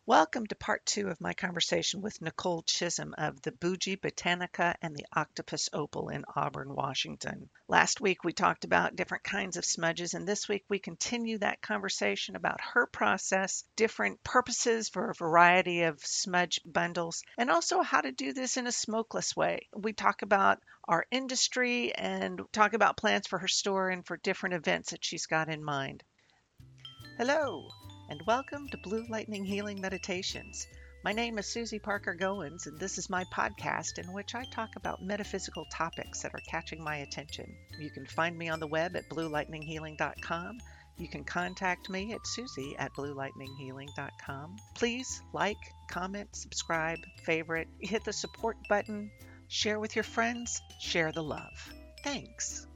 Welcome to part two of my conversation with Nicole Chisholm of the Bougie Botanica and the Octopus Opal in Auburn, Washington. Last week we talked about different kinds of smudges, and this week we continue that conversation about her process, different purposes for a variety of smudge bundles, and also how to do this in a smokeless way. We talk about our industry and talk about plans for her store and for different events that she's got in mind. Hello, and welcome to Blue Lightning Healing Meditations. My name is Susie Parker Goins, and this is my podcast in which I talk about metaphysical topics that are catching my attention. You can find me on the web at bluelightninghealing.com. You can contact me at susie@bluelightninghealing.com. Please like, comment, subscribe, favorite, hit the support button, share with your friends, share the love. Thanks.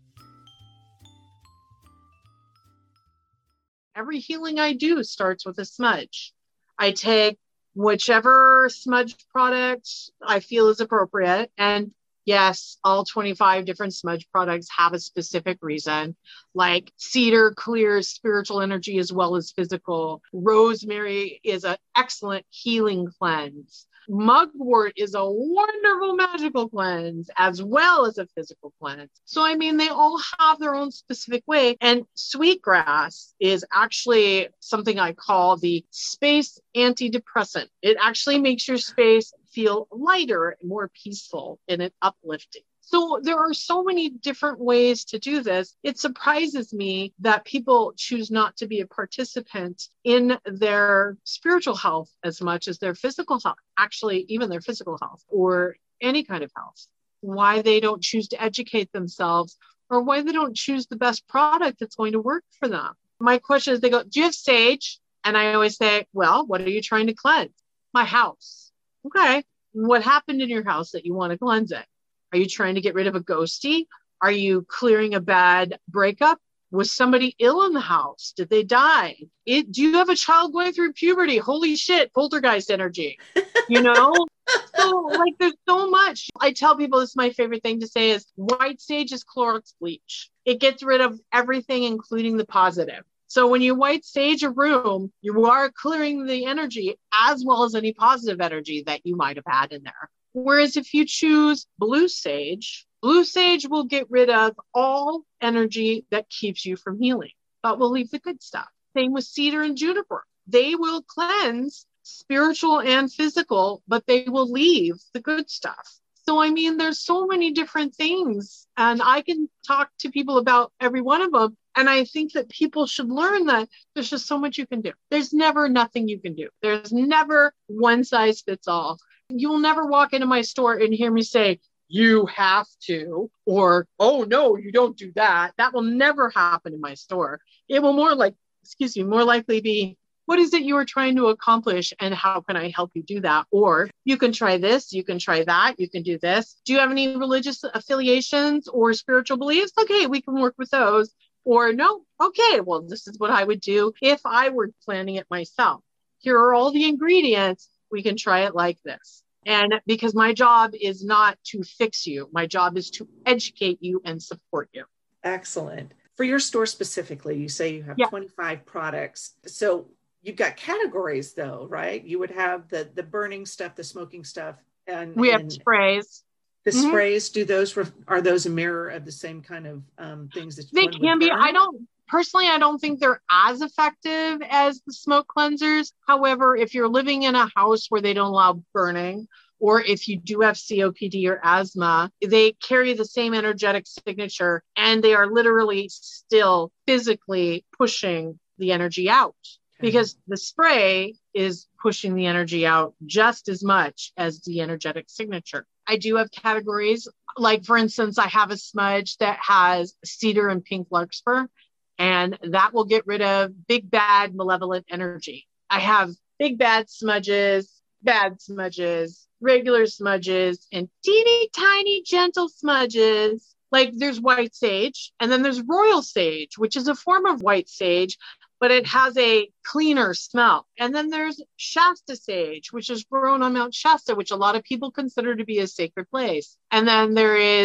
Every healing I do starts with a smudge. I take whichever smudge product I feel is appropriate. And yes, all 25 different smudge products have a specific reason. Like cedar clears spiritual energy as well as physical. Rosemary is an excellent healing cleanse. Mugwort is a wonderful magical cleanse as well as a physical cleanse. So, they all have their own specific way. And sweetgrass is actually something I call the space antidepressant. It actually makes your space feel lighter and more peaceful and uplifting. So there are so many different ways to do this. It surprises me that people choose not to be a participant in their spiritual health as much as their physical health, actually, even their physical health or any kind of health. Why they don't choose to educate themselves or why they don't choose the best product that's going to work for them. My question is, they go, do you have sage? And I always say, well, what are you trying to cleanse? My house. Okay. What happened in your house that you want to cleanse it? Are you trying to get rid of a ghostie? Are you clearing a bad breakup? Was somebody ill in the house? Did they die? Do you have a child going through puberty? Holy shit, poltergeist energy, So there's so much. I tell people, this is my favorite thing to say is white sage is Clorox bleach. It gets rid of everything, including the positive. So when you white sage a room, you are clearing the energy as well as any positive energy that you might have had in there. Whereas if you choose blue sage will get rid of all energy that keeps you from healing, but will leave the good stuff. Same with cedar and juniper. They will cleanse spiritual and physical, but they will leave the good stuff. So, there's so many different things, and I can talk to people about every one of them. And I think that people should learn that there's just so much you can do. There's never nothing you can do. There's never one size fits all. You will never walk into my store and hear me say, you have to, or, oh, no, you don't do that. That will never happen in my store. It will more likely be, what is it you are trying to accomplish and how can I help you do that? Or you can try this, you can try that, you can do this. Do you have any religious affiliations or spiritual beliefs? Okay, we can work with those. Or no, okay, well, this is what I would do if I were planning it myself. Here are all the ingredients. We can try it like this. And because my job is not to fix you, my job is to educate you and support you. Excellent. For your store specifically, you say you have 25 products. So you've got categories though, right? You would have the burning stuff, the smoking stuff. And we have sprays. The sprays, are those a mirror of the same kind of things that they can be? I don't think they're as effective as the smoke cleansers. However, if you're living in a house where they don't allow burning, or if you do have COPD or asthma, they carry the same energetic signature and they are literally still physically pushing the energy out. Because the spray is pushing the energy out just as much as the energetic signature. I do have categories. Like, for instance, I have a smudge that has cedar and pink larkspur, and that will get rid of big, bad, malevolent energy. I have big, bad smudges, regular smudges, and teeny tiny, gentle smudges. Like there's white sage, and then there's royal sage, which is a form of white sage, but it has a cleaner smell. And then there's Shasta sage, which is grown on Mount Shasta, which a lot of people consider to be a sacred place. And then there is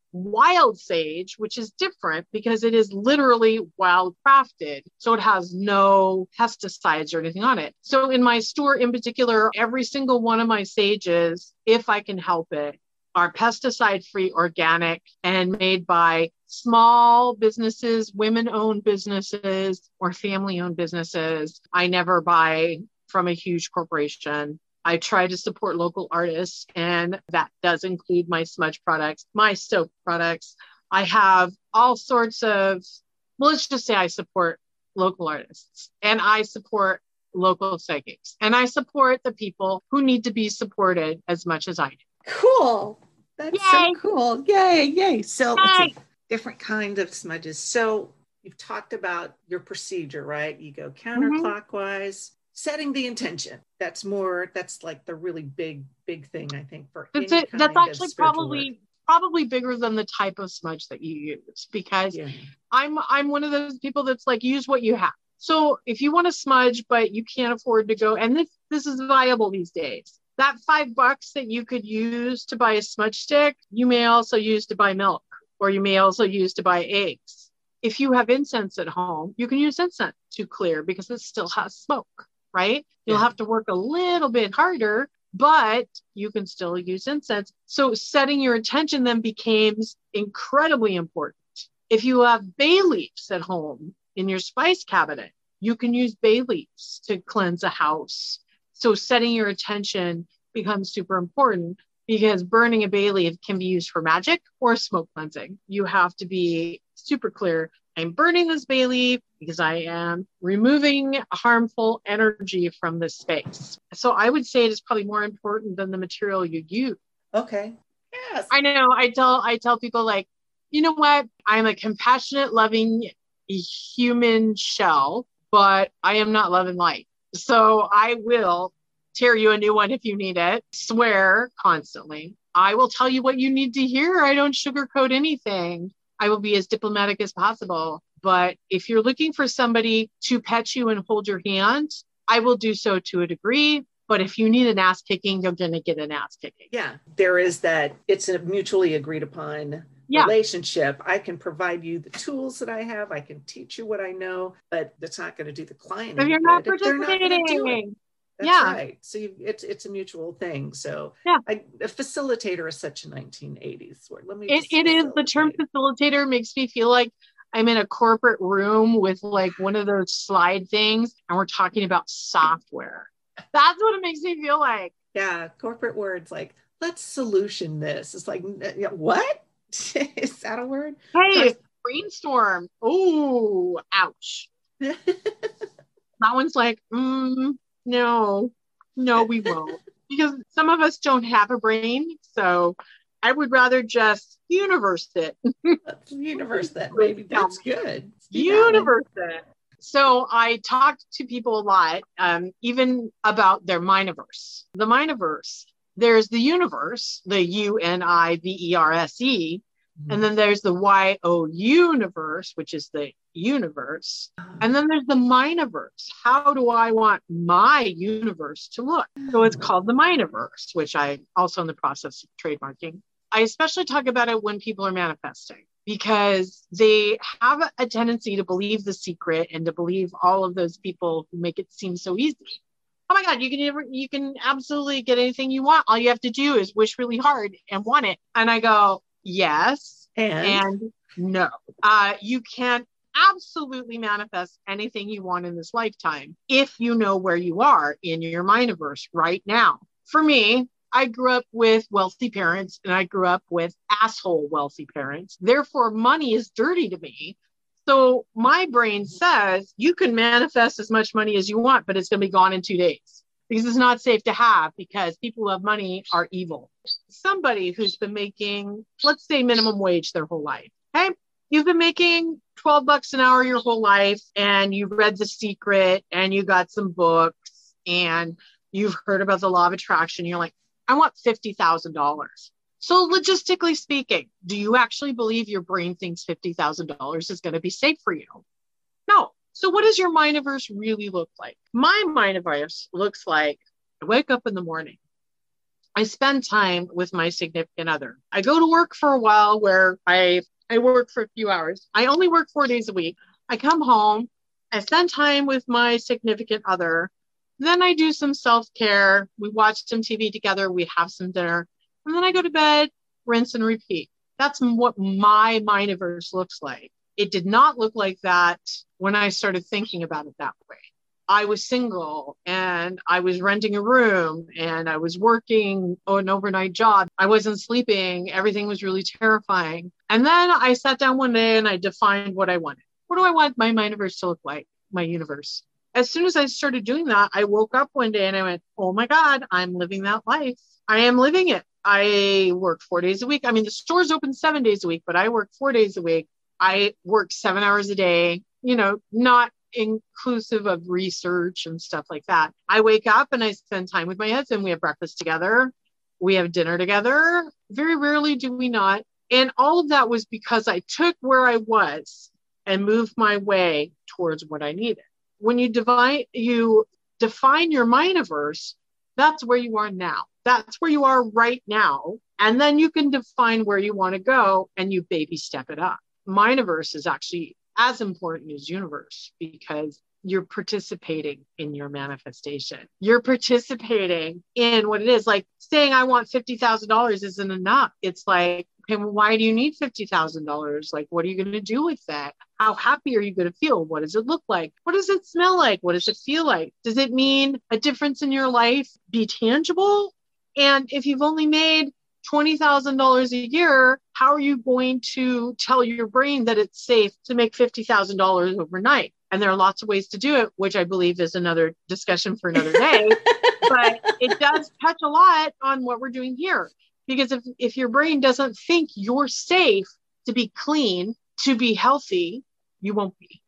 wild sage, which is different because it is literally wild crafted. So it has no pesticides or anything on it. So in my store in particular, every single one of my sages, if I can help it, are pesticide-free, organic, and made by small businesses, women-owned businesses, or family-owned businesses. I never buy from a huge corporation. I try to support local artists, and that does include my smudge products, my soap products. I have all sorts of, well, let's just say I support local artists, and I support local psychics, and I support the people who need to be supported as much as I do. Cool. That's Yay! so cool. Yay, yay. So let's Yay! see, different kind of smudges. So you've talked about your procedure, right? You go counterclockwise, setting the intention. That's like the really big thing, I think, for That's any it. kind That's of actually spiritual work. probably bigger than the type of smudge that you use, because Yeah. I'm one of those people that's like, use what you have. So if you want to smudge, but you can't afford to go, and this is viable these days, that $5 that you could use to buy a smudge stick, you may also use to buy milk, or you may also use to buy eggs. If you have incense at home, you can use incense to clear because it still has smoke, right? You'll have to work a little bit harder, but you can still use incense. So setting your intention then becomes incredibly important. If you have bay leaves at home in your spice cabinet, you can use bay leaves to cleanse a house. So setting your intention becomes super important, because burning a bay leaf can be used for magic or smoke cleansing. You have to be super clear. I'm burning this bay leaf because I am removing harmful energy from this space. So I would say it is probably more important than the material you use. Okay. Yes. I know. I tell people, like, you know what? I'm a compassionate, loving human shell, but I am not love and light. So I will tear you a new one if you need it. Swear constantly. I will tell you what you need to hear. I don't sugarcoat anything. I will be as diplomatic as possible. But if you're looking for somebody to pet you and hold your hand, I will do so to a degree. But if you need an ass kicking, you're going to get an ass kicking. Yeah, there is that. It's a mutually agreed upon relationship. I can provide you the tools that I have. I can teach you what I know, but that's not going to do the client any If you're not good if they're not going to do it. participating. That's right. So it's a mutual thing. So a facilitator is such a 1980s word. It is. The term facilitator makes me feel like I'm in a corporate room with like one of those slide things, and we're talking about software. That's what it makes me feel like. Yeah, corporate words like, let's solution this. It's like, what? Is that a word? Hey, brainstorm. Oh, ouch. That one's like, no, we won't. Because some of us don't have a brain. So I would rather just universe it. Let's universe that, baby. That's good. Universe it. So I talk to people a lot, even about their Miniverse. The Miniverse, there's the universe, the UNIVERSE, and then there's the YO universe, which is the universe. And then there's the Miniverse. How do I want my universe to look? So it's called the Miniverse, which I'm also in the process of trademarking. I especially talk about it when people are manifesting, because they have a tendency to believe The Secret and to believe all of those people who make it seem so easy. Oh my God, you can absolutely get anything you want. All you have to do is wish really hard and want it. And I go, yes, and no. You can absolutely manifest anything you want in this lifetime if you know where you are in your Miniverse right now. For me, I grew up with wealthy parents, and I grew up with asshole wealthy parents. Therefore, money is dirty to me. So my brain says you can manifest as much money as you want, but it's going to be gone in 2 days because it's not safe to have, because people who have money are evil. Somebody who's been making, let's say, minimum wage their whole life. Okay. You've been making $12 an hour your whole life, and you've read The Secret, and you got some books, and you've heard about the law of attraction. You're like, I want $50,000. So logistically speaking, do you actually believe your brain thinks $50,000 is going to be safe for you? No. So what does your Miniverse really look like? My Miniverse looks like I wake up in the morning. I spend time with my significant other. I go to work for a while where I work for a few hours. I only work 4 days a week. I come home, I spend time with my significant other. Then I do some self-care. We watch some TV together. We have some dinner. And then I go to bed, rinse and repeat. That's what my Miniverse looks like. It did not look like that when I started thinking about it that way. I was single and I was renting a room and I was working an overnight job. I wasn't sleeping. Everything was really terrifying. And then I sat down one day and I defined what I wanted. What do I want my Miniverse to look like? My universe. As soon as I started doing that, I woke up one day and I went, oh my God, I'm living that life. I am living it. I work 4 days a week. I mean, the store's open 7 days a week, but I work 4 days a week. I work 7 hours a day, not inclusive of research and stuff like that. I wake up and I spend time with my husband. We have breakfast together. We have dinner together. Very rarely do we not. And all of that was because I took where I was and moved my way towards what I needed. When you define your Miniverse, that's where you are now. That's where you are right now. And then you can define where you want to go and you baby step it up. Miniverse is actually as important as universe because you're participating in your manifestation. You're participating in what it is. Like saying I want $50,000 isn't enough. It's like, okay, well, why do you need $50,000? Like, what are you going to do with that? How happy are you going to feel? What does it look like? What does it smell like? What does it feel like? Does it mean a difference in your life be tangible? And if you've only made $20,000 a year, how are you going to tell your brain that it's safe to make $50,000 overnight? And there are lots of ways to do it, which I believe is another discussion for another day. But it does touch a lot on what we're doing here. Because if your brain doesn't think you're safe to be clean, to be healthy, you won't be.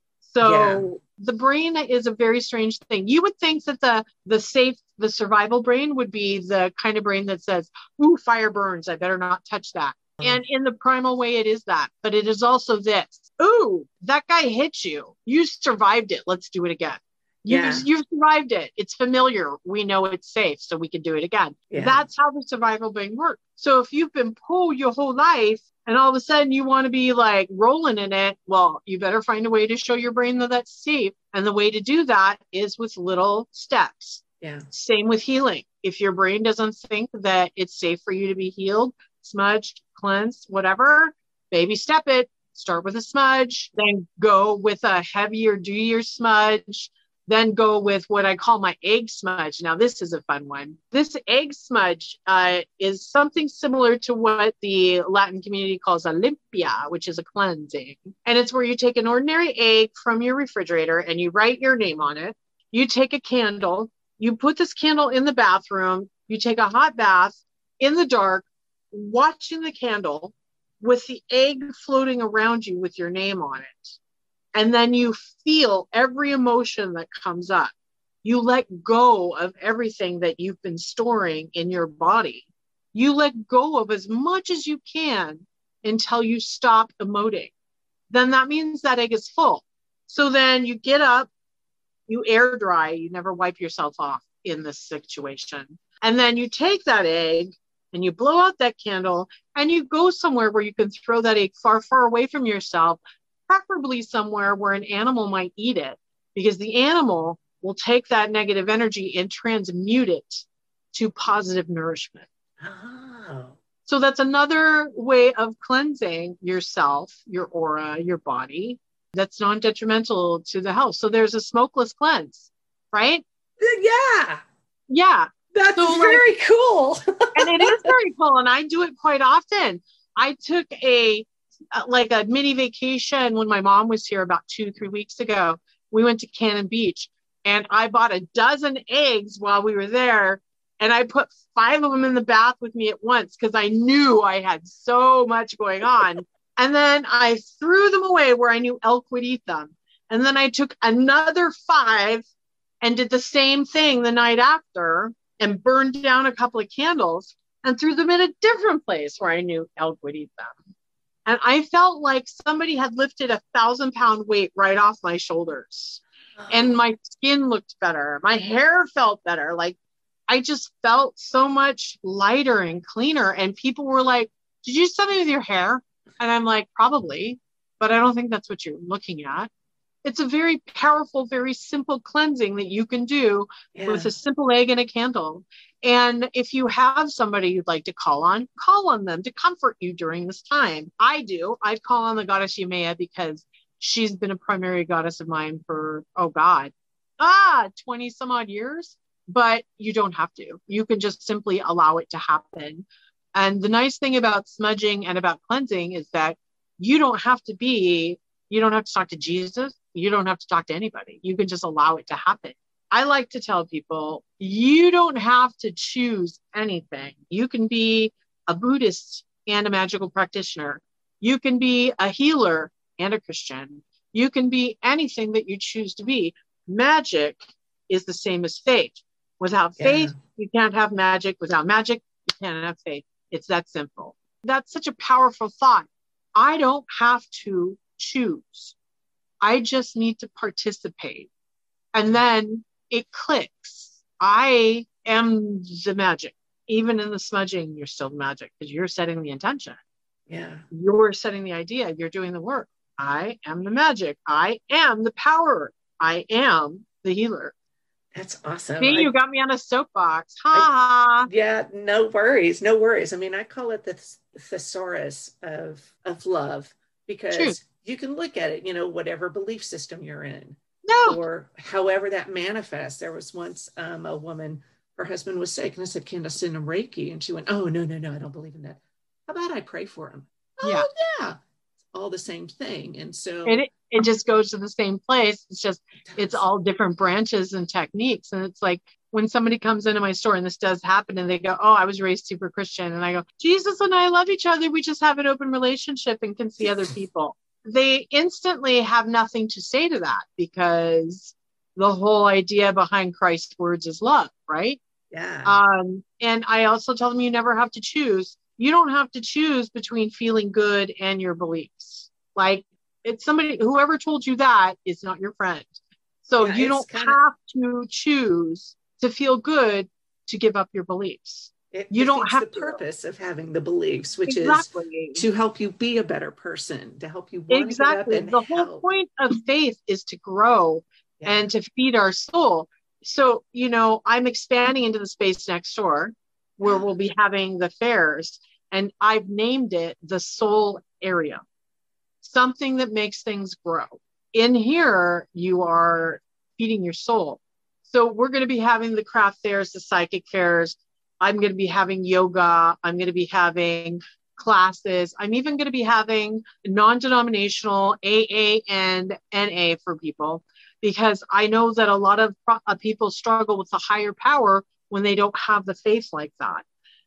So the brain is a very strange thing. You would think that the survival brain would be the kind of brain that says, ooh, fire burns, I better not touch that. And in the primal way, it is that. But it is also this, ooh, that guy hit you. You survived it. Let's do it again. You've survived it. It's familiar. We know it's safe, so we can do it again. Yeah. That's how the survival brain works. So if you've been pulled your whole life and all of a sudden you want to be like rolling in it, well, you better find a way to show your brain that that's safe. And the way to do that is with little steps. Yeah. Same with healing. If your brain doesn't think that it's safe for you to be healed, smudged, cleansed, whatever, baby step it. Start with a smudge, then go with a heavier, do-your smudge. Then go with what I call my egg smudge. Now, this is a fun one. This egg smudge is something similar to what the Latin community calls a limpia, which is a cleansing. And it's where you take an ordinary egg from your refrigerator and you write your name on it. You take a candle. You put this candle in the bathroom. You take a hot bath in the dark, watching the candle with the egg floating around you with your name on it. And then you feel every emotion that comes up. You let go of everything that you've been storing in your body. You let go of as much as you can until you stop emoting. Then that means that egg is full. So then you get up, you air dry, you never wipe yourself off in this situation. And then you take that egg and you blow out that candle and you go somewhere where you can throw that egg far, far away from yourself, preferably somewhere where an animal might eat it, because the animal will take that negative energy and transmute it to positive nourishment. Oh. So that's another way of cleansing yourself, your aura, your body, that's non-detrimental to the health. So there's a smokeless cleanse, right? Yeah. Yeah. That's so very cool. And it is very cool. And I do it quite often. I took a mini vacation when my mom was here about 2-3 weeks ago. We went to Cannon Beach and I bought a dozen eggs while we were there. And I put 5 of them in the bath with me at once because I knew I had so much going on. And then I threw them away where I knew elk would eat them. And then I took another 5 and did the same thing the night after and burned down a couple of candles and threw them in a different place where I knew elk would eat them. And I felt like somebody had lifted 1,000-pound weight right off my shoulders. And my skin looked better. My hair felt better. Like I just felt so much lighter and cleaner. And people were like, did you do something with your hair? And I'm like, probably, but I don't think that's what you're looking at. It's a very powerful, very simple cleansing that you can do with a simple egg and a candle. And if you have somebody you'd like to call on them to comfort you during this time. I do. I call on the goddess Yemaya because she's been a primary goddess of mine for, 20 some odd years. But you don't have to. You can just simply allow it to happen. And the nice thing about smudging and about cleansing is that you don't have to talk to Jesus. You don't have to talk to anybody. You can just allow it to happen. I like to tell people, you don't have to choose anything. You can be a Buddhist and a magical practitioner. You can be a healer and a Christian. You can be anything that you choose to be. Magic is the same as faith. Without faith, you can't have magic. Without magic, you can't have faith. It's that simple. That's such a powerful thought. I don't have to choose. I just need to participate. And then it clicks. I am the magic. Even in the smudging, you're still the magic because you're setting the intention. Yeah. You're setting the idea. You're doing the work. I am the magic. I am the power. I am the healer. That's awesome. See, you got me on a soapbox. Ha ha. Yeah, no worries. No worries. I mean, I call it the thesaurus of love because you can look at it, whatever belief system you're in. No. Or however that manifests. There was once a woman, her husband was sick, and I said, can I send him Reiki? And she went, oh, no, I don't believe in that. How about I pray for him? Yeah. Oh, yeah. It's all the same thing. And so it just goes to the same place. It's all different branches and techniques. And it's like when somebody comes into my store, and this does happen, and they go, oh, I was raised super Christian. And I go, Jesus and I love each other. We just have an open relationship and can see other people. They instantly have nothing to say to that because the whole idea behind Christ's words is love, right? Yeah. And I also tell them you never have to choose. You don't have to choose between feeling good and your beliefs. Like, it's somebody, whoever told you that is not your friend. So you don't have to choose to feel good to give up your beliefs. You don't have the purpose of having the beliefs, which is to help you be a better person, to help you want to get up and the whole point of faith is to grow and to feed our soul. So, I'm expanding into the space next door where we'll be having the fairs, and I've named it the soul area, something that makes things grow. In here, you are feeding your soul. So we're going to be having the craft fairs, the psychic fairs. I'm going to be having yoga. I'm going to be having classes. I'm even going to be having non-denominational AA and NA for people, because I know that a lot of people struggle with the higher power when they don't have the faith like that.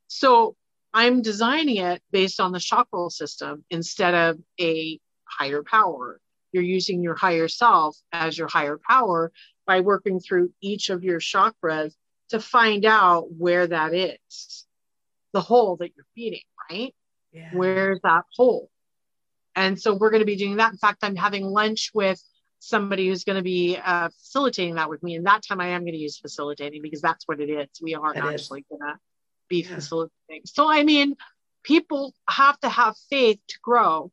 So I'm designing it based on the chakral system instead of a higher power. You're using your higher self as your higher power by working through each of your chakras to find out where that is, the hole that you're feeding, right? Yeah. Where's that hole? And so we're going to be doing that. In fact, I'm having lunch with somebody who's going to be facilitating that with me. And that time I am going to use facilitating because that's what it is. We aren't actually going to be facilitating. So, I mean, people have to have faith to grow.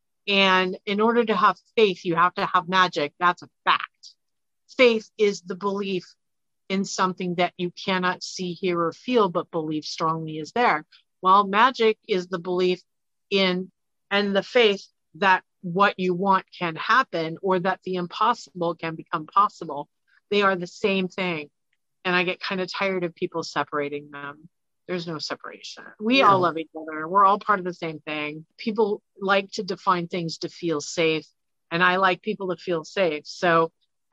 And in order to have faith, you have to have magic. That's a fact. Faith is the belief in something that you cannot see, hear, or feel, but believe strongly is there. Well, magic is the belief in and the faith that what you want can happen, or that the impossible can become possible. They are the same thing. And I get kind of tired of people separating them. There's no separation. We all love each other. We're all part of the same thing. People like to define things to feel safe, and I like people to feel safe. So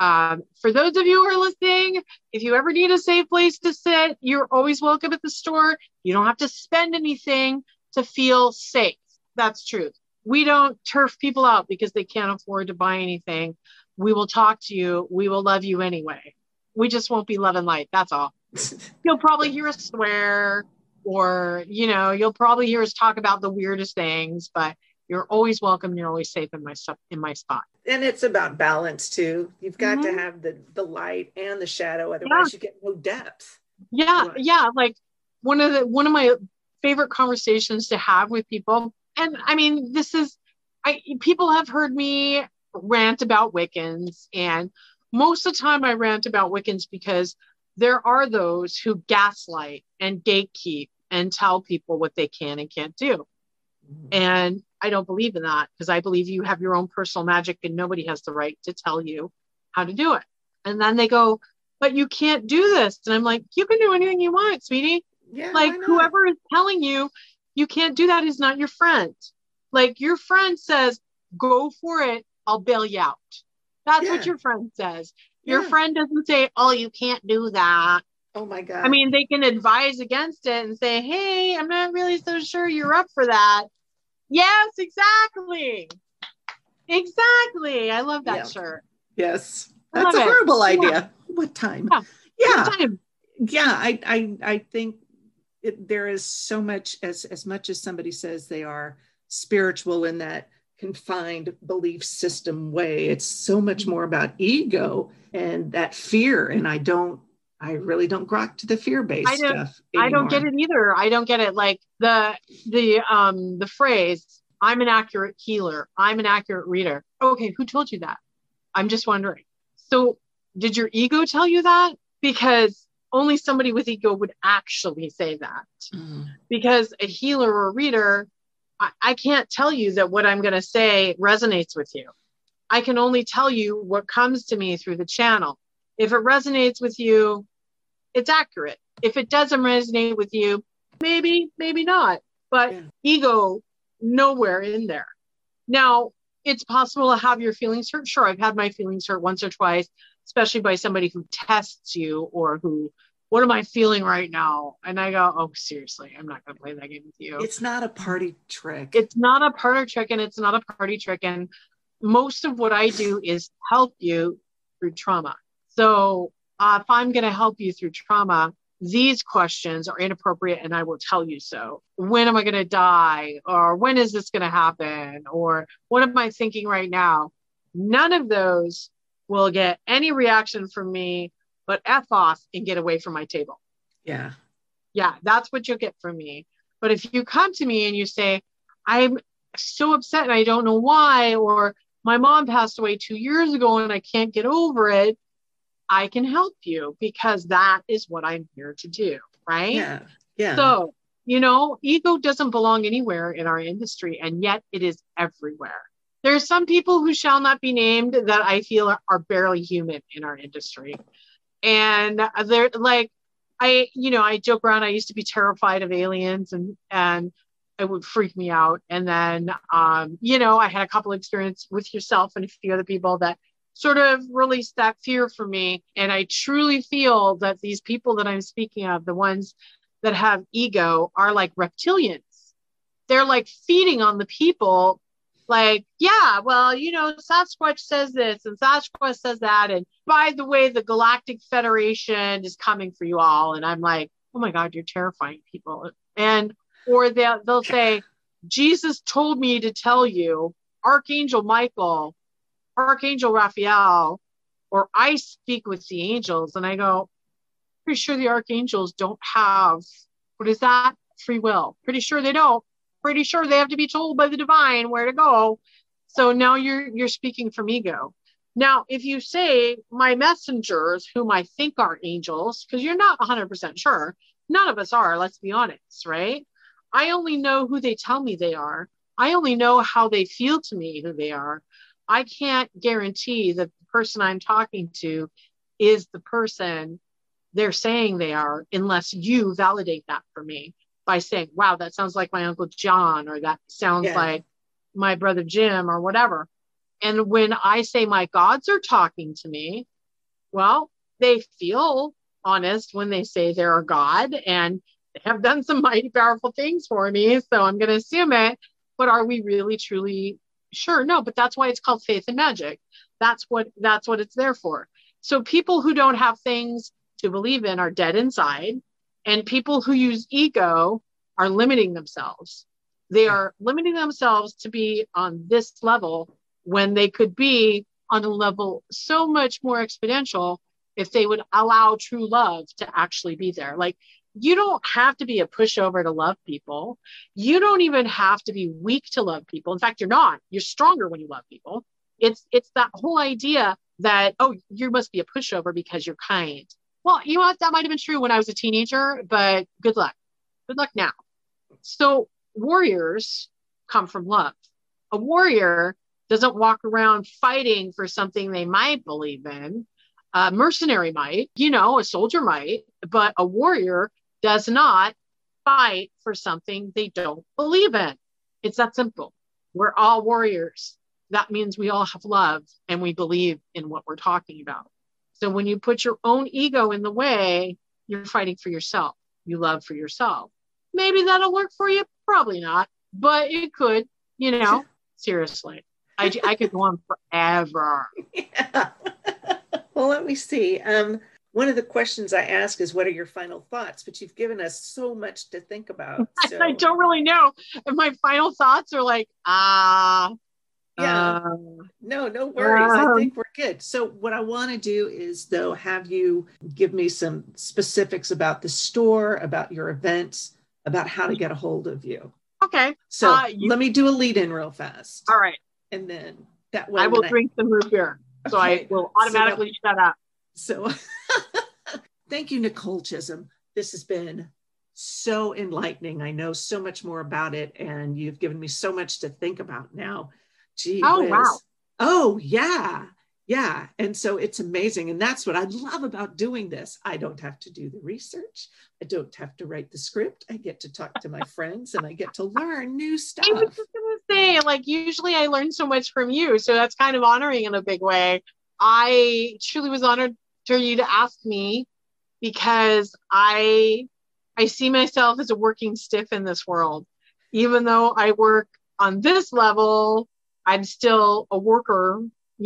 for those of you who are listening, if you ever need a safe place to sit, you're always welcome at the store. You don't have to spend anything to feel safe. That's truth. We don't turf people out because they can't afford to buy anything. We will talk to you. We will love you anyway. We just won't be love and light. That's all. You'll probably hear us swear, or, you'll probably hear us talk about the weirdest things, but you're always welcome. You're always safe in my spot. And it's about balance too. You've got to have the light and the shadow. Otherwise you get no depth. Yeah, What? yeah. Like one of my favorite conversations to have with people. And I mean, people have heard me rant about Wiccans, and most of the time I rant about Wiccans because there are those who gaslight and gatekeep and tell people what they can and can't do. And I don't believe in that, because I believe you have your own personal magic and nobody has the right to tell you how to do it. And then they go, but you can't do this. And I'm like, you can do anything you want, sweetie. Yeah, Like why not? whoever is telling you you can't do that is not your friend. Like your friend says, go for it, I'll bail you out. That's what Yeah. your friend says. Your Yeah. friend doesn't say, oh, you can't do that. Oh my God. I mean, they can advise against it and say, hey, I'm not really so sure you're up for that. Yes, exactly. Exactly. I love that Yeah. shirt. Yes. I That's love a it. horrible Yeah. idea. What time? Yeah. Yeah. Good time. Yeah. I think there is so much, as much as somebody says they are spiritual in that confined belief system way, it's so much more about ego and that fear. And I really don't grok to the fear-based stuff anymore. I don't get it either. I don't get it. Like the phrase, I'm an accurate healer, I'm an accurate reader. Okay, who told you that? I'm just wondering. So did your ego tell you that? Because only somebody with ego would actually say that. Because a healer or a reader, I can't tell you that what I'm going to say resonates with you. I can only tell you what comes to me through the channel. If it resonates with you, it's accurate. If it doesn't resonate with you, maybe not. But ego, nowhere in there. Now, it's possible to have your feelings hurt. Sure, I've had my feelings hurt once or twice, especially by somebody who tests you or who, what am I feeling right now? And I go, oh, seriously, I'm not going to play that game with you. It's not a party trick. It's not a party trick, and it's not a party trick. And most of what I do is help you through trauma. So if I'm going to help you through trauma, these questions are inappropriate, and I will tell you so. When am I going to die? Or when is this going to happen? Or what am I thinking right now? None of those will get any reaction from me, but F off and get away from my table. Yeah. Yeah, that's what you'll get from me. But if you come to me and you say, I'm so upset and I don't know why, or my mom passed away 2 years ago and I can't get over it, I can help you, because that is what I'm here to do, right? Yeah. Yeah. So, ego doesn't belong anywhere in our industry, and yet it is everywhere. There are some people who shall not be named that I feel are barely human in our industry. And they're like, I joke around, I used to be terrified of aliens and it would freak me out. And then, I had a couple of experiences with yourself and a few other people that sort of released that fear for me. And I truly feel that these people that I'm speaking of, the ones that have ego, are like reptilians. They're like feeding on the people. Like, yeah, well, Sasquatch says this and Sasquatch says that. And by the way, the Galactic Federation is coming for you all. And I'm like, oh my God, you're terrifying people. Or they'll say, Jesus told me to tell you, Archangel Michael, Archangel Raphael, or I speak with the angels. And I go, pretty sure the archangels don't have, what is that? Free will. Pretty sure they don't. Pretty sure they have to be told by the divine where to go. So now you're speaking from ego. Now, if you say my messengers, whom I think are angels, because you're not 100% sure, none of us are, let's be honest, right? I only know who they tell me they are. I only know how they feel to me who they are. I can't guarantee that the person I'm talking to is the person they're saying they are, unless you validate that for me by saying, wow, that sounds like my Uncle John, or that sounds like my brother Jim, or whatever. And when I say my gods are talking to me, well, they feel honest when they say they're a god, and they have done some mighty powerful things for me. So I'm going to assume it. But are we really, truly sure? No, but that's why it's called faith and magic. That's what it's there for. So people who don't have things to believe in are dead inside. And people who use ego are limiting themselves. They are limiting themselves to be on this level when they could be on a level so much more exponential if they would allow true love to actually be there. Like, you don't have to be a pushover to love people. You don't even have to be weak to love people. In fact, you're not. You're stronger when you love people. It's that whole idea that, oh, you must be a pushover because you're kind. Well, you know what? That might have been true when I was a teenager, but good luck. Good luck now. So warriors come from love. A warrior doesn't walk around fighting for something they might believe in. A mercenary might, a soldier might, but a warrior does not fight for something they don't believe in. It's that simple. We're all warriors. That means we all have love and we believe in what we're talking about. So when you put your own ego in the way, you're fighting for yourself. You love for yourself. Maybe that'll work for you. Probably not, but it could, seriously. I could go on forever. Yeah. Well, let me see. One of the questions I ask is, what are your final thoughts? But you've given us so much to think about. So. I don't really know if my final thoughts are like, yeah, no worries. I think we're good. So what I want to do is, though, have you give me some specifics about the store, about your events, about how to get a hold of you. Okay. So let me do a lead in real fast. All right. And then that way I will drink some root beer. So okay. I will automatically shut up. So thank you, Nicole Chisholm. This has been so enlightening. I know so much more about it, and you've given me so much to think about now. Gee whiz. Wow. Oh, yeah. Yeah. And so it's amazing. And that's what I love about doing this. I don't have to do the research. I don't have to write the script. I get to talk to my friends and I get to learn new stuff. I was just going to say, like, usually I learn so much from you. So that's kind of honoring in a big way. I truly was honored for you to ask me, because I see myself as a working stiff in this world. Even though I work on this level, I'm still a worker,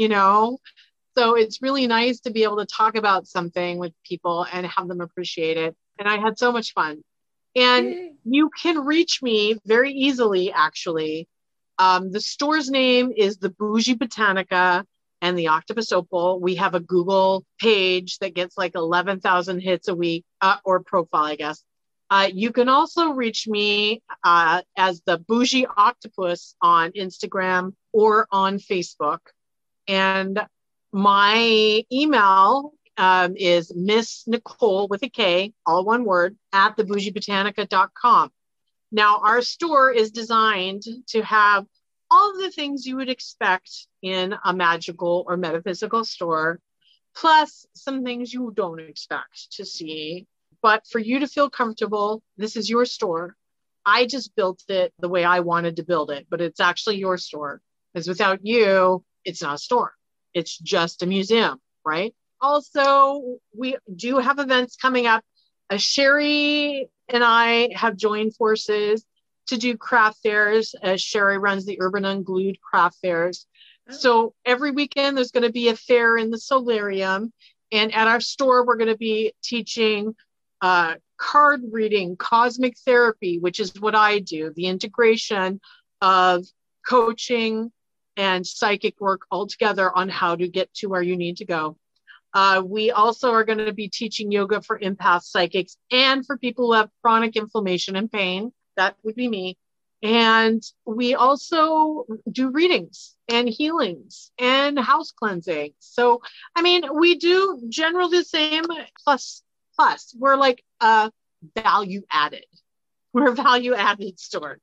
So it's really nice to be able to talk about something with people and have them appreciate it. And I had so much fun. And you can reach me very easily, actually. The store's name is the Bougie Botanica and the Octopus Opal. We have a Google page that gets like 11,000 hits a week, or profile, I guess. You can also reach me as the Bougie Octopus on Instagram or on Facebook. And my email is Miss Nicole with a K, all one word, at thebougieBotanica.com. Now, our store is designed to have all of the things you would expect in a magical or metaphysical store, plus some things you don't expect to see. But for you to feel comfortable, this is your store. I just built it the way I wanted to build it, but it's actually your store. Because without you, it's not a store. It's just a museum, right? Also, we do have events coming up. Sherry and I have joined forces to do craft fairs. Sherry runs the Urban Unglued craft fairs. Oh. So every weekend there's going to be a fair in the solarium. And at our store, we're going to be teaching card reading, cosmic therapy, which is what I do, the integration of coaching and psychic work all together on how to get to where you need to go. We also are going to be teaching yoga for empath psychics and for people who have chronic inflammation and pain. That would be me. And we also do readings and healings and house cleansing. So, I mean, we do generally the same, plus we're like value added. We're a value added store.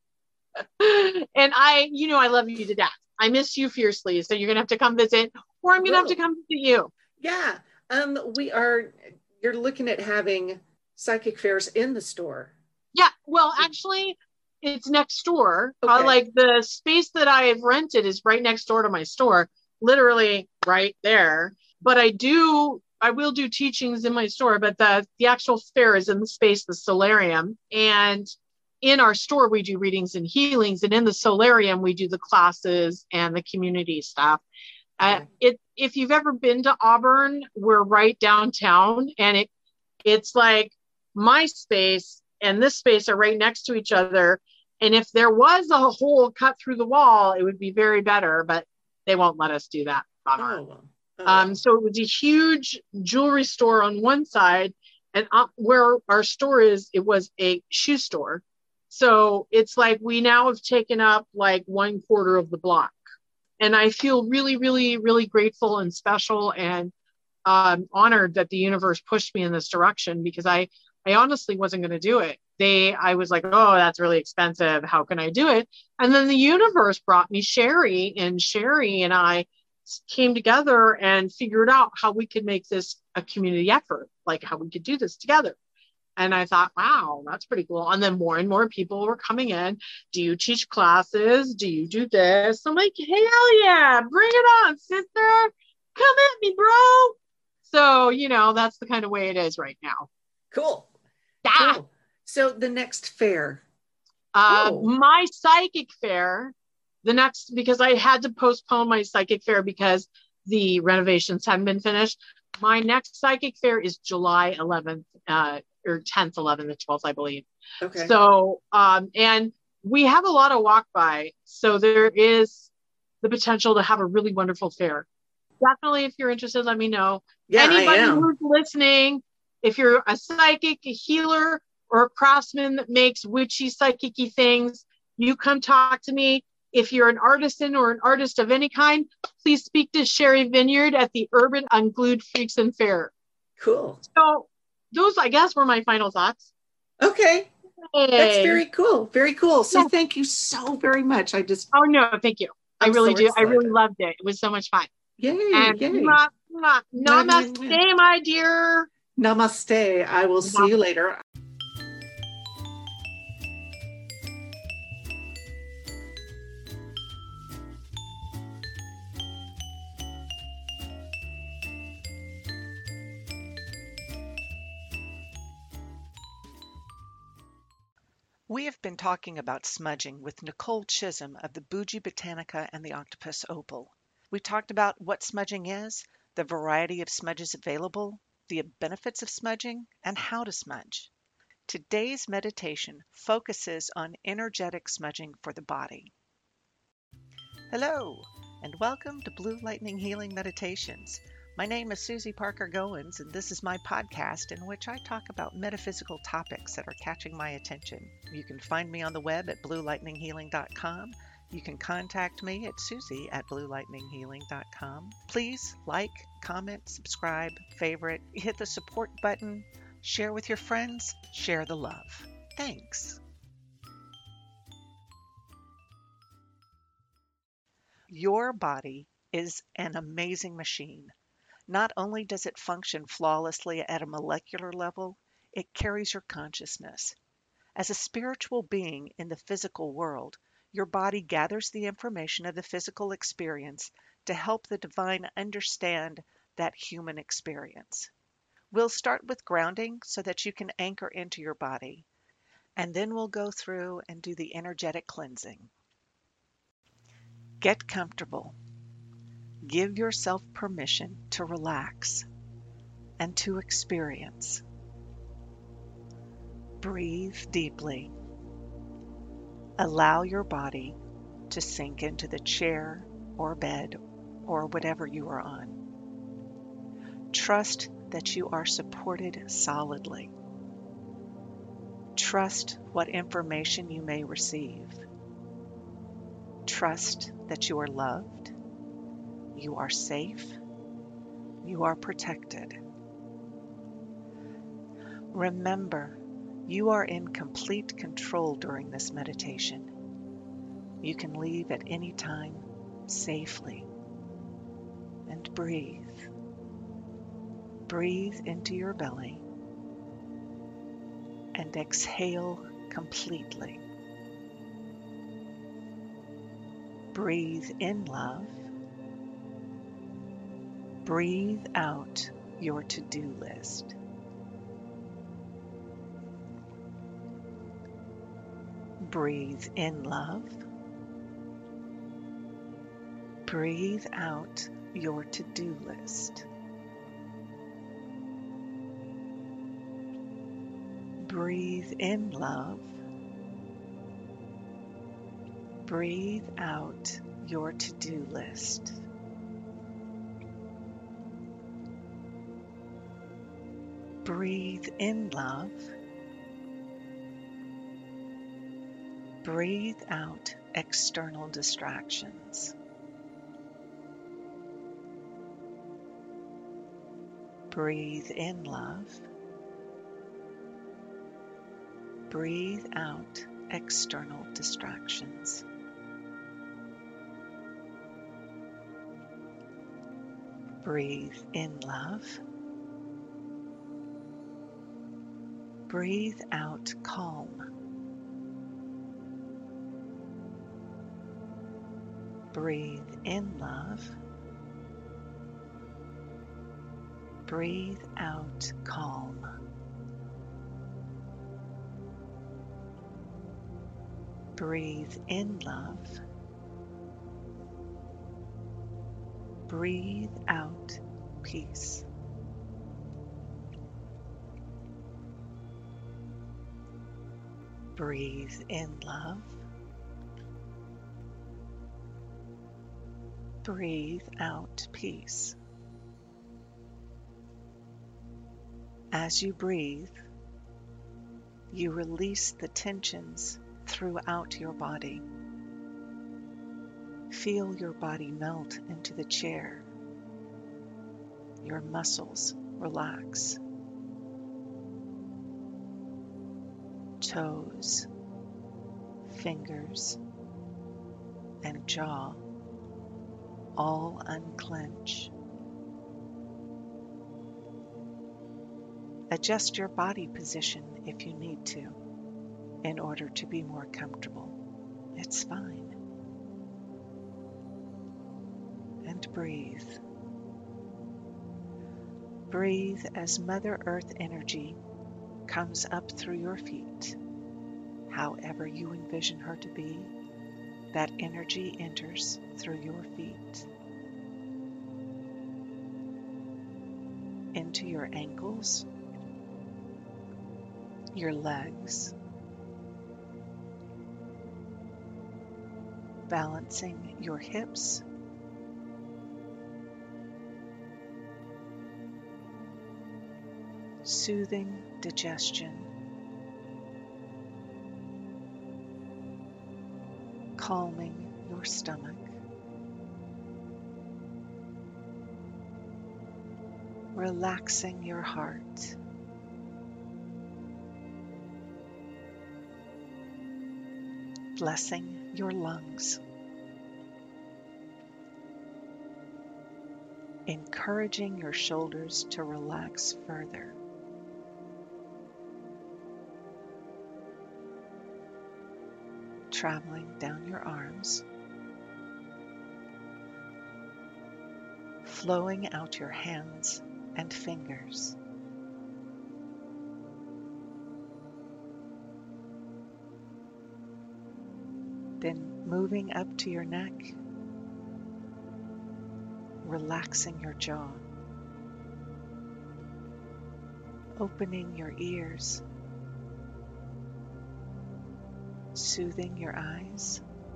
And I love you to death. I miss you fiercely. So you're going to have to come visit, or I'm going to have to come visit you. Yeah. You're looking at having psychic fairs in the store. Yeah. Well, actually, it's next door. Okay. Like the space that I have rented is right next door to my store, literally right there. But I will do teachings in my store, but the actual fair is in the space, the solarium. And in our store, we do readings and healings. And in the solarium, we do the classes and the community stuff. If you've ever been to Auburn, we're right downtown, and it's like my space and this space are right next to each other. And if there was a hole cut through the wall, it would be very better, but they won't let us do that. Oh, Oh. So it was a huge jewelry store on one side, and where our store is, it was a shoe store. So it's like we now have taken up like 1/4 of the block. And I feel really, really, really grateful and special and honored that the universe pushed me in this direction, because I honestly wasn't going to do it. I was like, oh, that's really expensive. How can I do it? And then the universe brought me Sherry, and Sherry and I came together and figured out how we could make this a community effort, like how we could do this together. And I thought, wow, that's pretty cool. And then more and more people were coming in. Do you teach classes? Do you do this? I'm like, hell yeah, bring it on, sister. Come at me, bro. So, that's the kind of way it is right now. Cool. Ah! Cool. So the next fair. Oh. My psychic fair, because I had to postpone my psychic fair because the renovations hadn't been finished. My next psychic fair is July 11th, or 10th, 11th, and 12th, I believe. Okay. So, and we have a lot of walk by. So there is the potential to have a really wonderful fair. Definitely, if you're interested, let me know. Yeah, anybody I am. who's listening, if you're a psychic, a healer, or a craftsman that makes witchy, psychic-y things, you come talk to me. If you're an artisan or an artist of any kind, please speak to Sherry Vineyard at the Urban Unglued Freaks and Fair. Cool. So those, I guess, were my final thoughts. Okay. Hey. That's very cool. Very cool. So Yeah. Thank you so very much. Oh, no, thank you. I really do. I really loved it. It was so much fun. Yay. And yay. Namaste, my dear. Namaste. I will see you later. We have been talking about smudging with Nicole Chisholm of the Bougie Botanica and the Octopus Opal. We talked about what smudging is, the variety of smudges available, the benefits of smudging, and how to smudge. Today's meditation focuses on energetic smudging for the body. Hello, and welcome to Blue Lightning Healing Meditations. My name is Susie Parker Goins, and this is my podcast in which I talk about metaphysical topics that are catching my attention. You can find me on the web at bluelightninghealing.com. You can contact me at susie@bluelightninghealing.com. Please like, comment, subscribe, favorite, hit the support button, share with your friends, share the love. Thanks. Your body is an amazing machine. Not only does it function flawlessly at a molecular level, it carries your consciousness. As a spiritual being in the physical world, your body gathers the information of the physical experience to help the divine understand that human experience. We'll start with grounding so that you can anchor into your body, and then we'll go through and do the energetic cleansing. Get comfortable. Give yourself permission to relax and to experience. Breathe deeply. Allow your body to sink into the chair or bed or whatever you are on. Trust that you are supported solidly. Trust what information you may receive. Trust that you are loved. You are safe. You are protected. Remember, you are in complete control during this meditation. You can leave at any time safely. And breathe. Breathe into your belly and exhale completely. Breathe in love. Breathe out your to-do list. Breathe in love. Breathe out your to-do list. Breathe in love. Breathe out your to-do list. Breathe in love. Breathe out external distractions. Breathe in love. Breathe out external distractions. Breathe in love. Breathe out calm. Breathe in love. Breathe out calm. Breathe in love. Breathe out peace. Breathe in love. Breathe out peace. As you breathe, you release the tensions throughout your body. Feel your body melt into the chair. Your muscles relax. Toes, fingers, and jaw all unclench. Adjust your body position if you need to in order to be more comfortable. It's fine. And breathe. Breathe as Mother Earth energy comes up through your feet. However you envision her to be, that energy enters through your feet, into your ankles, your legs, balancing your hips, soothing digestion, calming your stomach, relaxing your heart, blessing your lungs, encouraging your shoulders to relax further, traveling down your arms, flowing out your hands and fingers, then moving up to your neck, relaxing your jaw, opening your ears, soothing your eyes,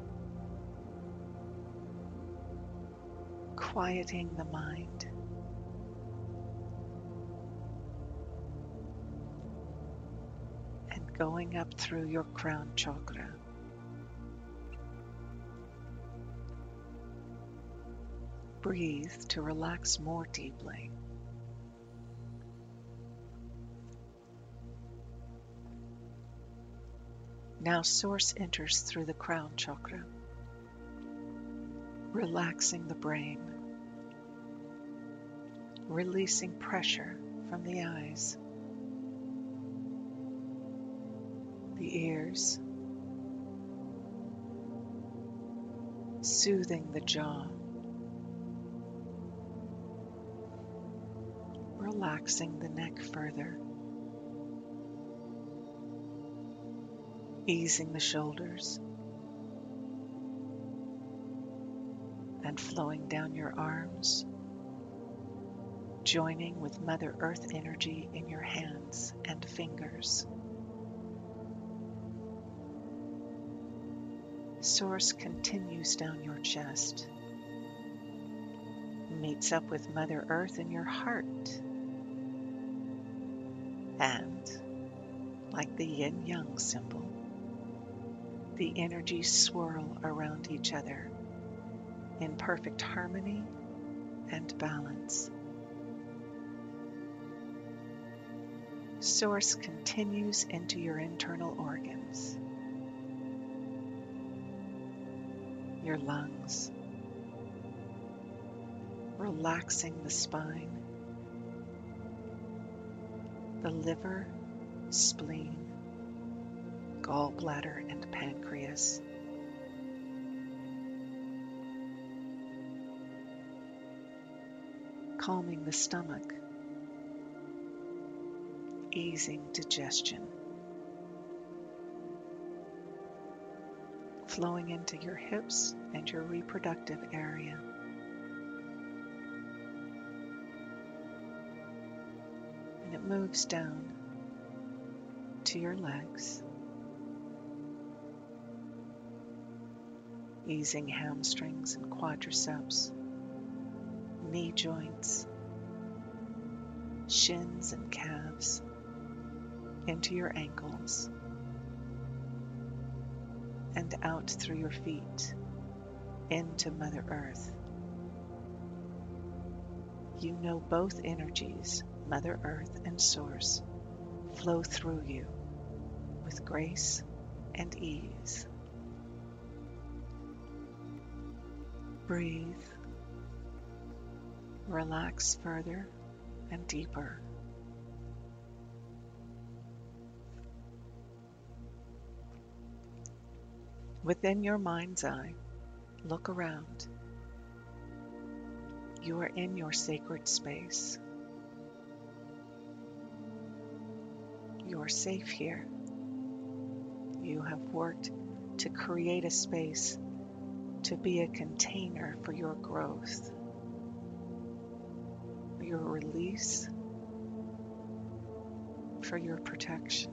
quieting the mind, and going up through your crown chakra. Breathe to relax more deeply. Now Source enters through the crown chakra, relaxing the brain, releasing pressure from the eyes, the ears, soothing the jaw, relaxing the neck further, easing the shoulders, and flowing down your arms, joining with Mother Earth energy in your hands and fingers. Source continues down your chest, meets up with Mother Earth in your heart, like the yin-yang symbol. The energies swirl around each other in perfect harmony and balance. Source continues into your internal organs, your lungs, relaxing the spine, the liver, spleen, gallbladder, and pancreas. Calming the stomach, easing digestion, flowing into your hips and your reproductive area. And it moves down to your legs, easing hamstrings and quadriceps, knee joints, shins and calves, into your ankles, and out through your feet, into Mother Earth. You know both energies, Mother Earth and Source, flow through you with grace and ease. Breathe. Relax further and deeper. Within your mind's eye, look around. You are in your sacred space. You are safe here. You have worked to create a space to be a container for your growth, for your release, for your protection.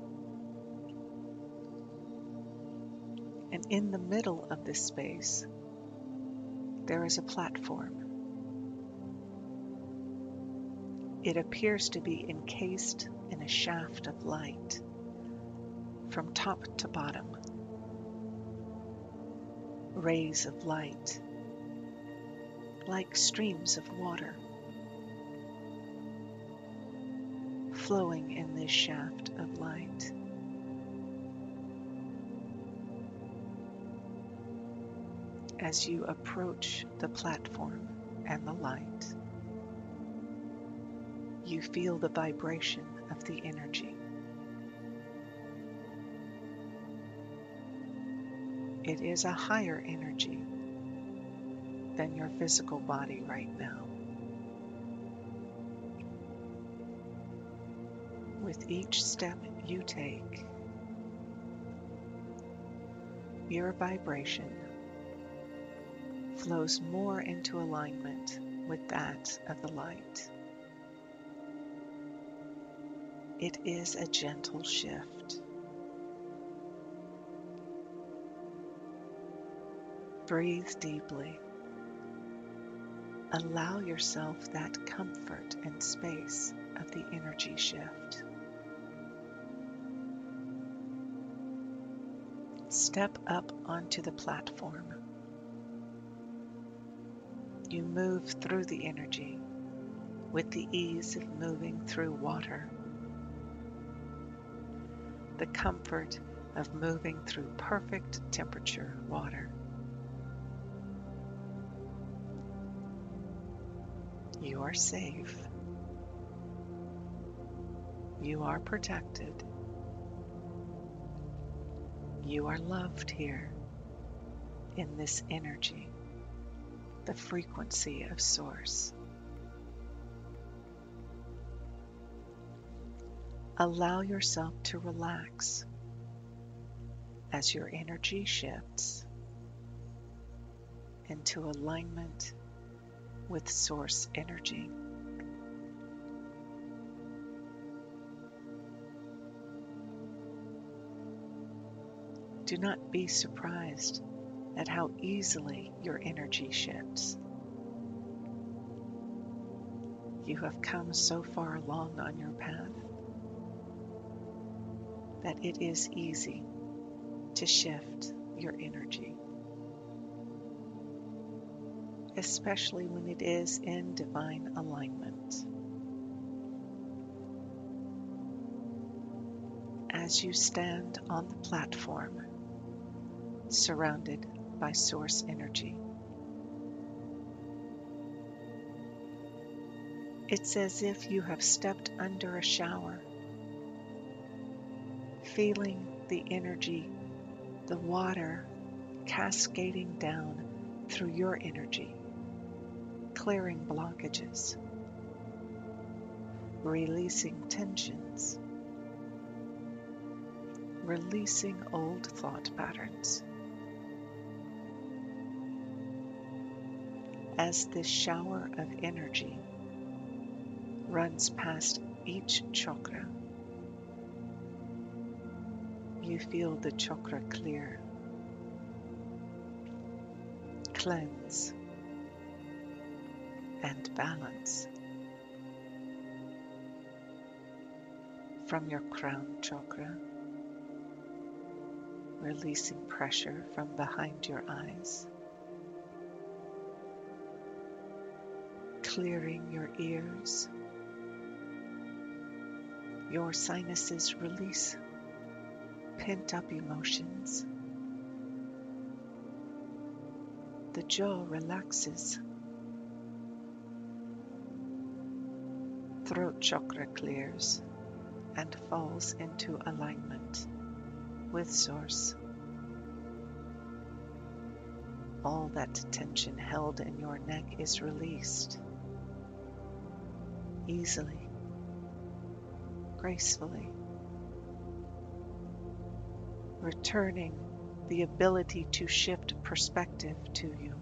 And in the middle of this space, there is a platform. It appears to be encased in a shaft of light from top to bottom. Rays of light, like streams of water, flowing in this shaft of light. As you approach the platform and the light, you feel the vibration of the energy. It is a higher energy than your physical body right now. With each step you take, your vibration flows more into alignment with that of the light. It is a gentle shift. Breathe deeply. Allow yourself that comfort and space of the energy shift. Step up onto the platform. You move through the energy with the ease of moving through water. The comfort of moving through perfect temperature water. You are safe. You are protected. You are loved here in this energy, the frequency of Source. Allow yourself to relax as your energy shifts into alignment with Source energy. Do not be surprised at how easily your energy shifts. You have come so far along on your path. that it is easy to shift your energy, especially when it is in divine alignment. As you stand on the platform, surrounded by source energy, it's as if you have stepped under a shower, feeling the energy, the water cascading down through your energy, clearing blockages, releasing tensions, releasing old thought patterns. As this shower of energy runs past each chakra, you feel the chakra clear, cleanse, and balance. From your crown chakra, releasing pressure from behind your eyes, clearing your ears. Your sinuses release pent-up emotions. The jaw relaxes. Throat chakra clears and falls into alignment with Source. All that tension held in your neck is released easily, gracefully, returning the ability to shift perspective to you.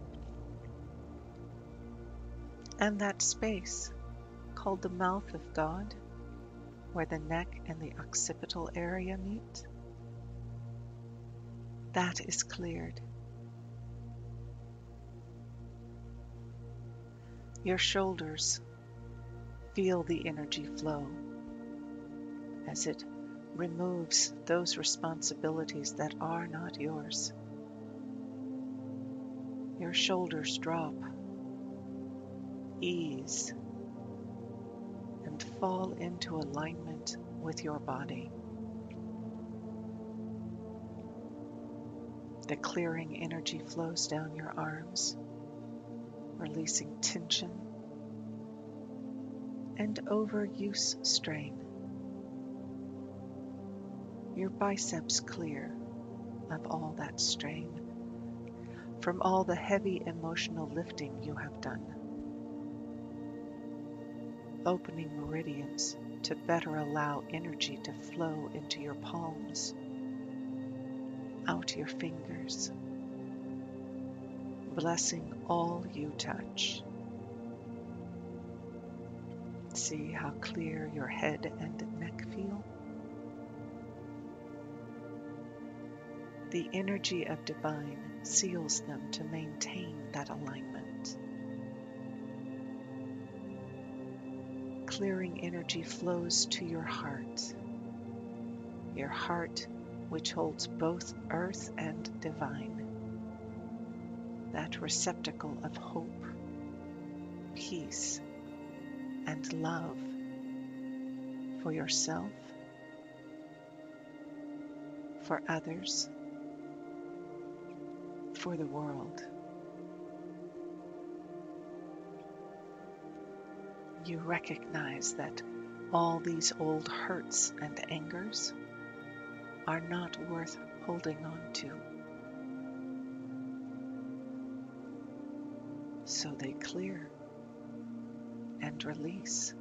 And that space, called the mouth of God, where the neck and the occipital area meet, that is cleared. Your shoulders feel the energy flow as it removes those responsibilities that are not yours. Your shoulders drop, ease, and fall into alignment with your body. The clearing energy flows down your arms, releasing tension and overuse strain. Your biceps clear of all that strain from all the heavy emotional lifting you have done, opening meridians to better allow energy to flow into your palms, out your fingers, blessing all you touch. See how clear your head and neck feel? The energy of divine seals them to maintain that alignment. Clearing energy flows to your heart which holds both earth and divine, that receptacle of hope, peace, and love for yourself, for others, for the world. You recognize that all these old hurts and angers are not worth holding on to. So they clear and release.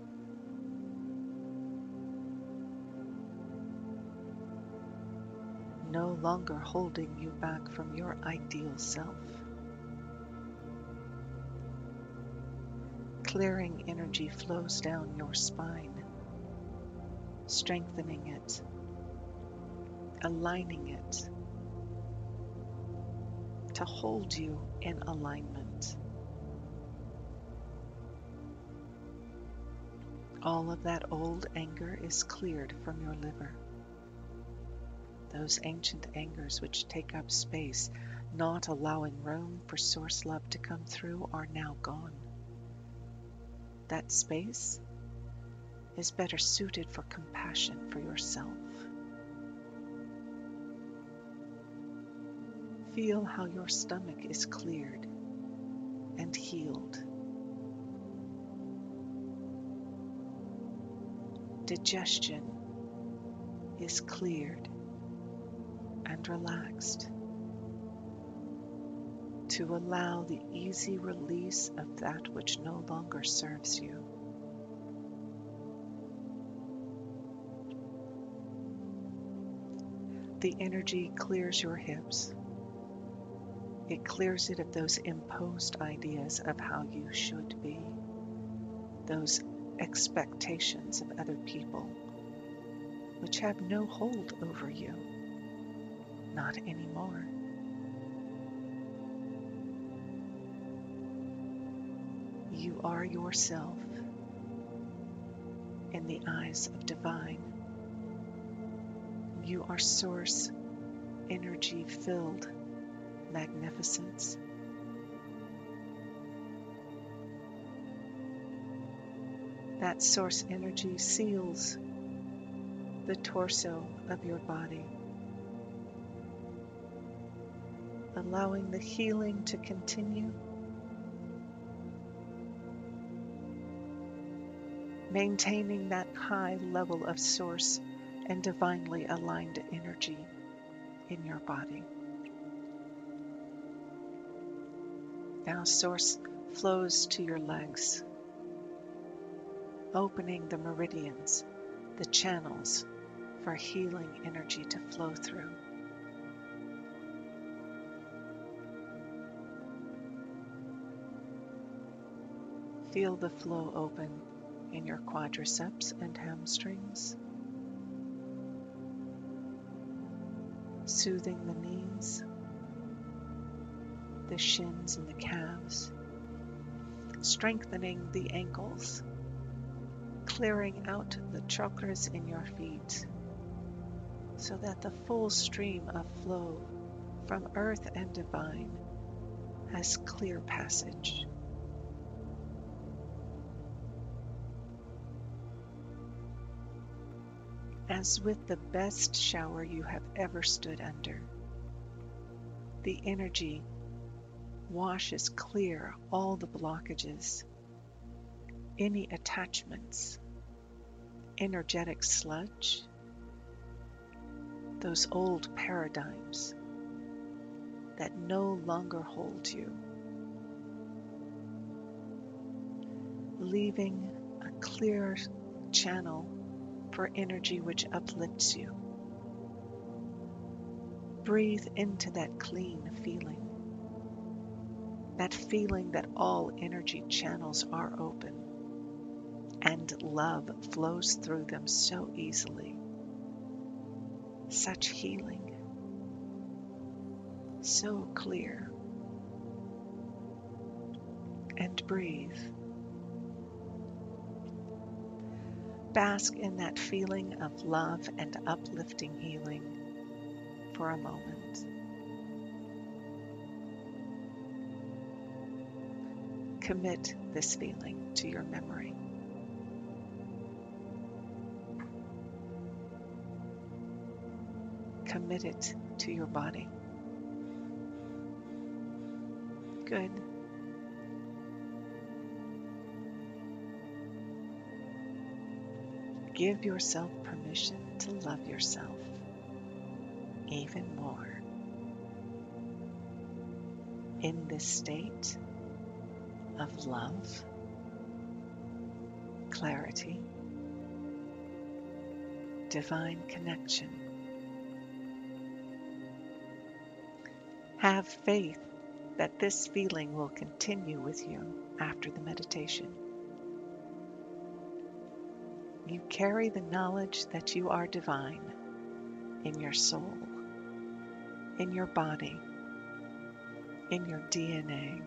No longer holding you back from your ideal self. Clearing energy flows down your spine, strengthening it, aligning it to hold you in alignment. All of that old anger is cleared from your liver, Those ancient angers which take up space, not allowing room for source love to come through, are now gone. That space is better suited for compassion for yourself. Feel how your stomach is cleared and healed. Digestion is cleared and relaxed to allow the easy release of that which no longer serves you. The energy clears your hips. It clears it of those imposed ideas of how you should be, those expectations of other people, which have no hold over you, not anymore. You are yourself in the eyes of divine. You are source, energy-filled magnificence. That source energy seals the torso of your body, allowing the healing to continue, maintaining that high level of source and divinely aligned energy in your body. Now source flows to your legs, opening the meridians, the channels for healing energy to flow through. Feel the flow open in your quadriceps and hamstrings, soothing the knees, the shins and the calves, strengthening the ankles, clearing out the chakras in your feet so that the full stream of flow from earth and divine has clear passage. As with the best shower you have ever stood under, the energy washes clear all the blockages, any attachments, energetic sludge, those old paradigms that no longer hold you, leaving a clear channel for energy which uplifts you. Breathe into that clean feeling, that feeling that all energy channels are open and love flows through them so easily. Such healing, so clear. And breathe. Bask in that feeling of love and uplifting healing for a moment. Commit this feeling to your memory. Commit it to your body. Good. Give yourself permission to love yourself even more. In this state of love, clarity, divine connection. Have faith that this feeling will continue with you after the meditation. You carry the knowledge that you are divine in your soul, in your body, in your DNA,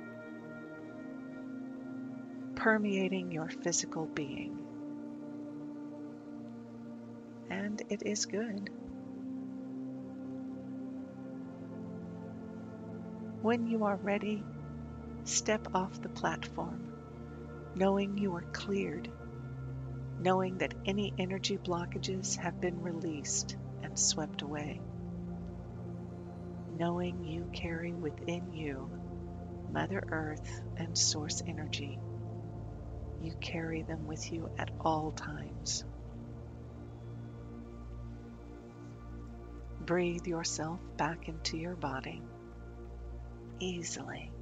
permeating your physical being. And it is good. When you are ready, step off the platform, knowing you are cleared, knowing that any energy blockages have been released and swept away, knowing you carry within you Mother Earth and Source Energy. You carry them with you at all times. Breathe yourself back into your body easily.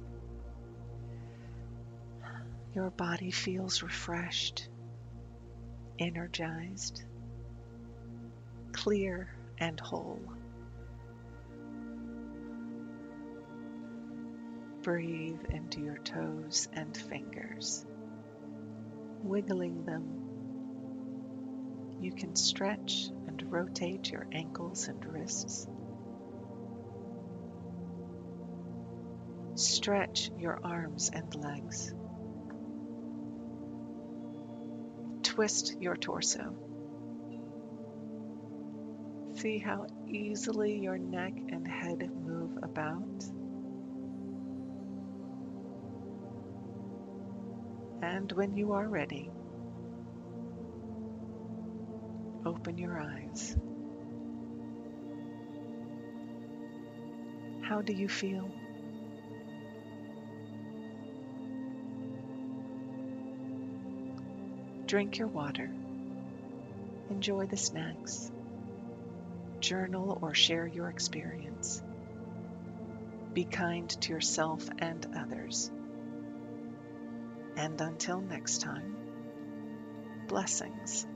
Your body feels refreshed, energized, clear, and whole. Breathe into your toes and fingers, wiggling them. You can stretch and rotate your ankles and wrists. Stretch your arms and legs. Twist your torso. See how easily your neck and head move about. And when you are ready, open your eyes. How do you feel? Drink your water. Enjoy the snacks. Journal or share your experience. Be kind to yourself and others. And until next time, blessings.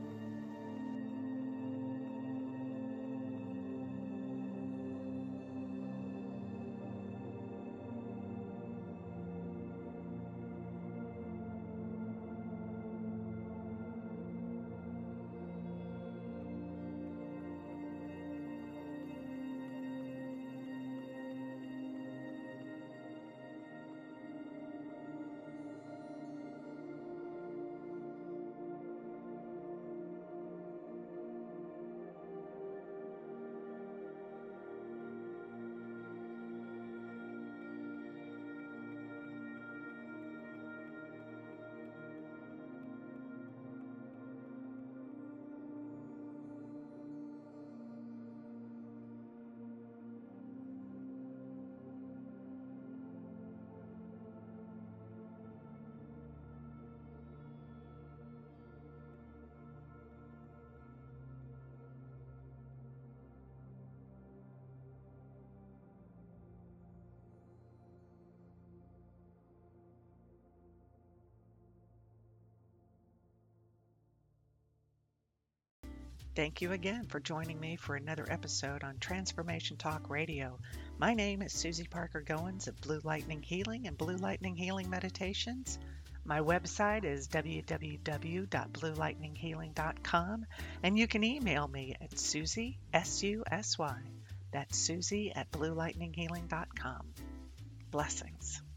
Thank you again for joining me for another episode on Transformation Talk Radio. My name is Susie Parker Goins of Blue Lightning Healing and Blue Lightning Healing Meditations. My website is www.bluelightninghealing.com, and you can email me at Susie, S-U-S-Y. That's Susie at bluelightninghealing.com. Blessings.